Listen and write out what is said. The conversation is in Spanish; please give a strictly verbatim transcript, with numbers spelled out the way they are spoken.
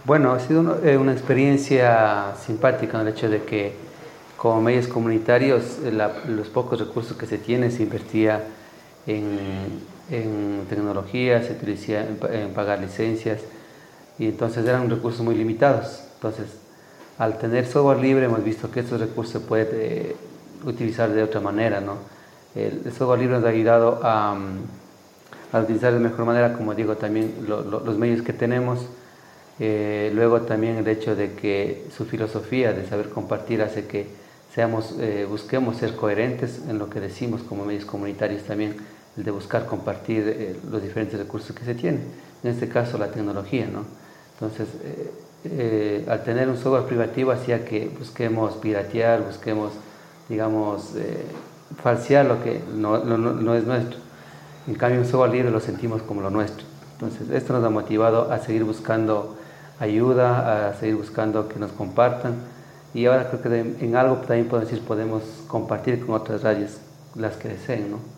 Bueno, ha sido una, eh, una experiencia simpática en el hecho de que como medios comunitarios eh, la- los pocos recursos que se tienen se invertía en, en tecnología, se utilizaba en, pa- en pagar licencias y entonces eran recursos muy limitados. Entonces, al tener software libre hemos visto que estos recursos se pueden eh, utilizar de otra manera, ¿no? El, el software libre nos ha ayudado a, mm, a utilizar de mejor manera, como digo, también lo- lo- los medios que tenemos. Eh, luego también el hecho de que su filosofía de saber compartir hace que seamos, eh, busquemos ser coherentes en lo que decimos como medios comunitarios también, el de buscar compartir eh, los diferentes recursos que se tienen, en este caso la tecnología, ¿no? Entonces, eh, eh, al tener un software privativo hacía que busquemos piratear, busquemos, digamos, eh, falsear lo que no, no, no es nuestro. En cambio, un software libre lo sentimos como lo nuestro. Entonces, esto nos ha motivado a seguir buscando ayuda, a seguir buscando que nos compartan. Y ahora creo que de- en algo también podemos decir, podemos compartir con otras radios las que deseen, ¿no?